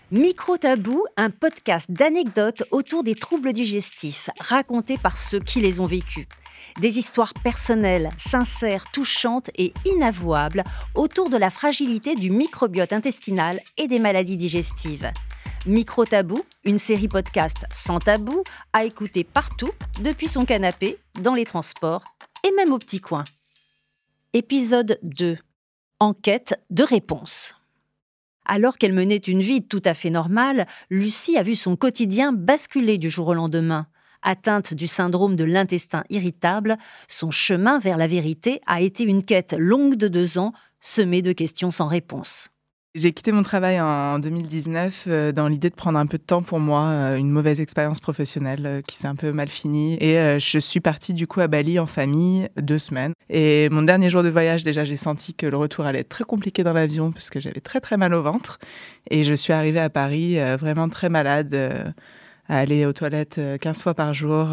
Micro Tabou, un podcast d'anecdotes autour des troubles digestifs, racontés par ceux qui les ont vécus. Des histoires personnelles, sincères, touchantes et inavouables autour de la fragilité du microbiote intestinal et des maladies digestives. Micro Tabou, une série podcast sans tabou, à écouter partout, depuis son canapé, dans les transports et même au petit coin. Épisode 2. Enquête de réponse. Alors qu'elle menait une vie tout à fait normale, Lucie a vu son quotidien basculer du jour au lendemain. Atteinte du syndrome de l'intestin irritable, son chemin vers la vérité a été une quête longue de 2 ans, semée de questions sans réponse. J'ai quitté mon travail en 2019 dans l'idée de prendre un peu de temps pour moi, une mauvaise expérience professionnelle qui s'est un peu mal finie. Et je suis partie du coup à Bali en famille 2 semaines. Et mon dernier jour de voyage, déjà, j'ai senti que le retour allait être très compliqué dans l'avion parce que j'avais très très mal au ventre. Et je suis arrivée à Paris vraiment très malade, à aller aux toilettes 15 fois par jour,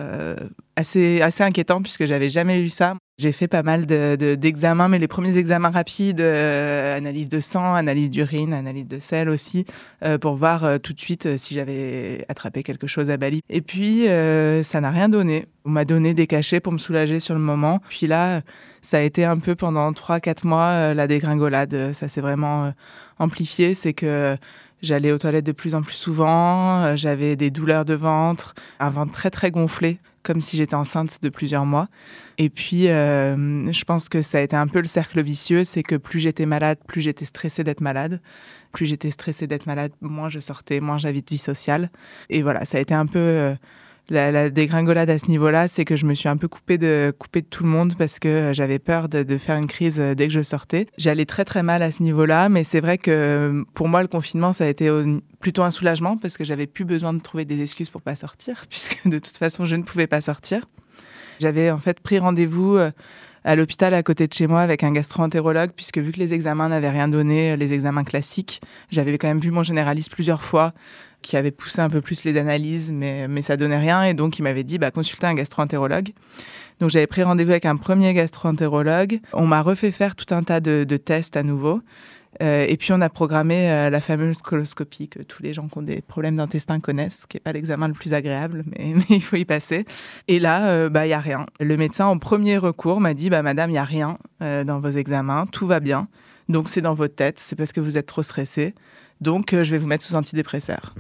assez inquiétant puisque j'avais jamais eu ça. J'ai fait pas mal d'examens, mais les premiers examens rapides, analyse de sang, analyse d'urine, analyse de sel aussi, pour voir tout de suite si j'avais attrapé quelque chose à Bali. Et puis, ça n'a rien donné. On m'a donné des cachets pour me soulager sur le moment. Puis là, ça a été un peu pendant 3-4 mois la dégringolade. Ça s'est vraiment amplifié. C'est que j'allais aux toilettes de plus en plus souvent, j'avais des douleurs de ventre, un ventre très très gonflé, comme si j'étais enceinte de plusieurs mois. Et puis, je pense que ça a été un peu le cercle vicieux, c'est que plus j'étais malade, plus j'étais stressée d'être malade. Plus j'étais stressée d'être malade, moins je sortais, moins j'avais de vie sociale. Et voilà, ça a été un peu la dégringolade à ce niveau-là, c'est que je me suis un peu coupée de tout le monde parce que j'avais peur de faire une crise dès que je sortais. J'allais très très mal à ce niveau-là, mais c'est vrai que pour moi, le confinement, ça a été plutôt un soulagement parce que j'avais plus besoin de trouver des excuses pour pas sortir, puisque de toute façon, je ne pouvais pas sortir. J'avais en fait pris rendez-vous à l'hôpital à côté de chez moi avec un gastro-entérologue, puisque vu que les examens n'avaient rien donné, les examens classiques, j'avais quand même vu mon généraliste plusieurs fois, qui avait poussé un peu plus les analyses, mais ça donnait rien. Et donc, il m'avait dit, consultez un gastro-entérologue. Donc, j'avais pris rendez-vous avec un premier gastro-entérologue. On m'a refait faire tout un tas de tests à nouveau. Et puis, on a programmé la fameuse coloscopie que tous les gens qui ont des problèmes d'intestin connaissent, qui n'est pas l'examen le plus agréable, mais il faut y passer. Et là, il n'y a rien. Le médecin, en premier recours, m'a dit, madame, il n'y a rien dans vos examens, tout va bien. Donc, c'est dans votre tête, c'est parce que vous êtes trop stressée. Donc, je vais vous mettre sous antidépresseur.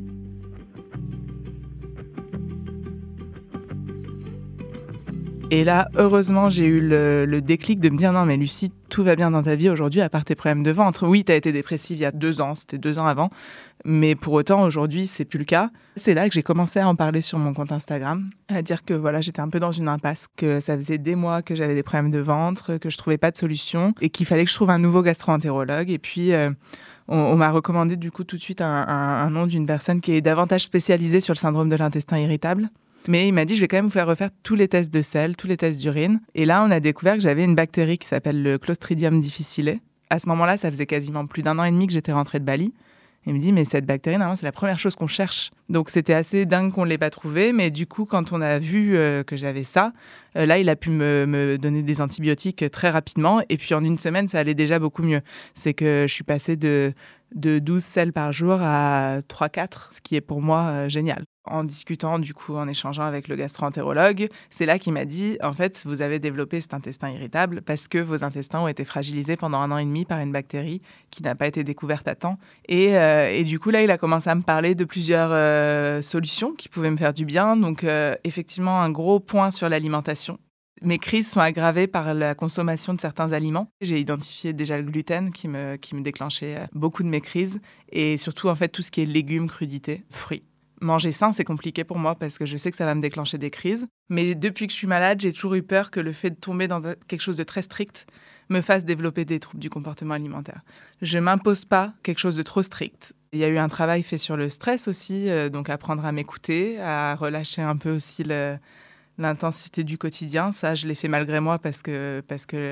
Et là, heureusement, j'ai eu le déclic de me dire « Non, mais Lucie, tout va bien dans ta vie aujourd'hui, à part tes problèmes de ventre. Oui, tu as été dépressive il y a 2 ans, c'était 2 ans avant, mais pour autant, aujourd'hui, c'est plus le cas. » C'est là que j'ai commencé à en parler sur mon compte Instagram, à dire que voilà, j'étais un peu dans une impasse, que ça faisait des mois que j'avais des problèmes de ventre, que je trouvais pas de solution et qu'il fallait que je trouve un nouveau gastro-entérologue. Et puis, on m'a recommandé du coup tout de suite un nom d'une personne qui est davantage spécialisée sur le syndrome de l'intestin irritable. Mais il m'a dit, je vais quand même vous faire refaire tous les tests de sel, tous les tests d'urine. Et là, on a découvert que j'avais une bactérie qui s'appelle le Clostridium difficile. À ce moment-là, ça faisait quasiment plus d'1 an et demi que j'étais rentrée de Bali. Il me dit, mais cette bactérie, normalement, c'est la première chose qu'on cherche. Donc, c'était assez dingue qu'on ne l'ait pas trouvée. Mais du coup, quand on a vu que j'avais ça, là, il a pu me donner des antibiotiques très rapidement. Et puis, en 1 semaine, ça allait déjà beaucoup mieux. C'est que je suis passée de 12 sels par jour à 3-4, ce qui est pour moi génial. En discutant, du coup, en échangeant avec le gastro-entérologue, c'est là qu'il m'a dit, en fait, vous avez développé cet intestin irritable parce que vos intestins ont été fragilisés pendant 1 an et demi par une bactérie qui n'a pas été découverte à temps. Et du coup, là, il a commencé à me parler de plusieurs solutions qui pouvaient me faire du bien. Donc, effectivement, un gros point sur l'alimentation. Mes crises sont aggravées par la consommation de certains aliments. J'ai identifié déjà le gluten qui me déclenchait beaucoup de mes crises et surtout, en fait, tout ce qui est légumes, crudités, fruits. Manger sain, c'est compliqué pour moi parce que je sais que ça va me déclencher des crises. Mais depuis que je suis malade, j'ai toujours eu peur que le fait de tomber dans quelque chose de très strict me fasse développer des troubles du comportement alimentaire. Je ne m'impose pas quelque chose de trop strict. Il y a eu un travail fait sur le stress aussi, donc apprendre à m'écouter, à relâcher un peu aussi l'intensité du quotidien. Ça, je l'ai fait malgré moi parce que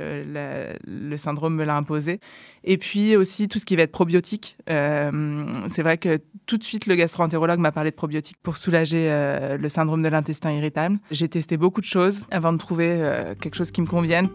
le syndrome me l'a imposé. Et puis aussi tout ce qui va être probiotique. C'est vrai que tout de suite, le gastro-entérologue m'a parlé de probiotiques pour soulager le syndrome de l'intestin irritable. J'ai testé beaucoup de choses avant de trouver quelque chose qui me convienne.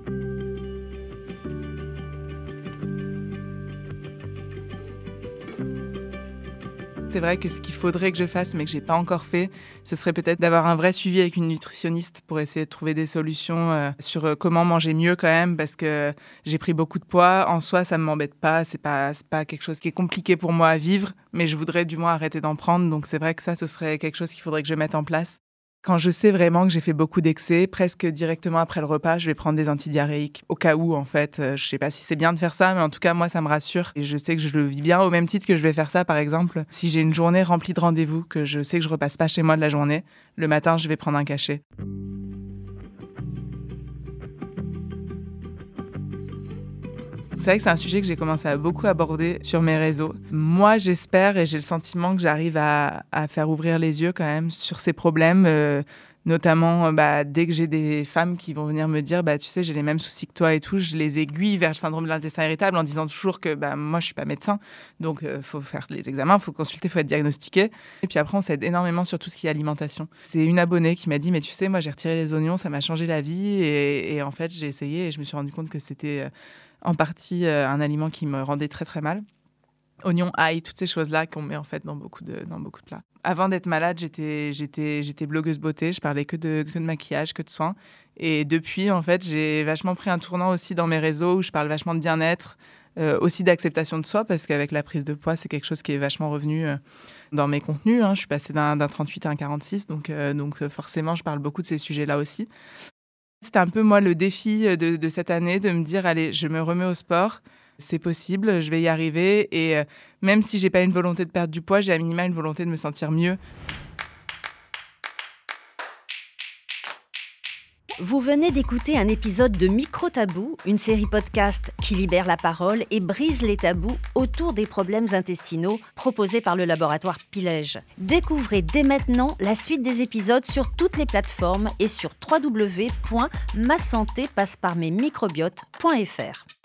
C'est vrai que ce qu'il faudrait que je fasse, mais que j'ai pas encore fait, ce serait peut-être d'avoir un vrai suivi avec une nutritionniste pour essayer de trouver des solutions sur comment manger mieux quand même, parce que j'ai pris beaucoup de poids. En soi, ça ne m'embête pas. C'est pas quelque chose qui est compliqué pour moi à vivre, mais je voudrais du moins arrêter d'en prendre. Donc c'est vrai que ça, ce serait quelque chose qu'il faudrait que je mette en place. Quand je sais vraiment que j'ai fait beaucoup d'excès, presque directement après le repas, je vais prendre des antidiarrhéiques. Au cas où, en fait, je sais pas si c'est bien de faire ça, mais en tout cas, moi, ça me rassure. Et je sais que je le vis bien, au même titre que je vais faire ça, par exemple. Si j'ai une journée remplie de rendez-vous, que je sais que je repasse pas chez moi de la journée, le matin, je vais prendre un cachet. C'est vrai que c'est un sujet que j'ai commencé à beaucoup aborder sur mes réseaux. Moi, j'espère et j'ai le sentiment que j'arrive à faire ouvrir les yeux quand même sur ces problèmes, notamment dès que j'ai des femmes qui vont venir me dire tu sais, j'ai les mêmes soucis que toi et tout, je les aiguille vers le syndrome de l'intestin irritable en disant toujours que moi, je suis pas médecin, donc faut faire les examens, faut consulter, faut être diagnostiqué. Et puis après, on s'aide énormément sur tout ce qui est alimentation. C'est une abonnée qui m'a dit mais tu sais, moi, j'ai retiré les oignons, ça m'a changé la vie et en fait, j'ai essayé et je me suis rendu compte que c'était en partie un aliment qui me rendait très très mal. Oignons, ail, toutes ces choses-là qu'on met en fait dans beaucoup de plats. Avant d'être malade, j'étais blogueuse beauté, je parlais que de maquillage, que de soins. Et depuis, en fait, j'ai vachement pris un tournant aussi dans mes réseaux où je parle vachement de bien-être, aussi d'acceptation de soi, parce qu'avec la prise de poids, c'est quelque chose qui est vachement revenu dans mes contenus. Je suis passée d'un 38 à un 46, donc forcément, je parle beaucoup de ces sujets-là aussi. C'était un peu, moi, le défi de cette année, de me dire, allez, je me remets au sport, c'est possible, je vais y arriver. Et même si j'ai pas une volonté de perdre du poids, j'ai à minima une volonté de me sentir mieux. Vous venez d'écouter un épisode de Micro Tabou, une série podcast qui libère la parole et brise les tabous autour des problèmes intestinaux proposés par le laboratoire Pilège. Découvrez dès maintenant la suite des épisodes sur toutes les plateformes et sur www.masantépasseparmesmicrobiotes.fr.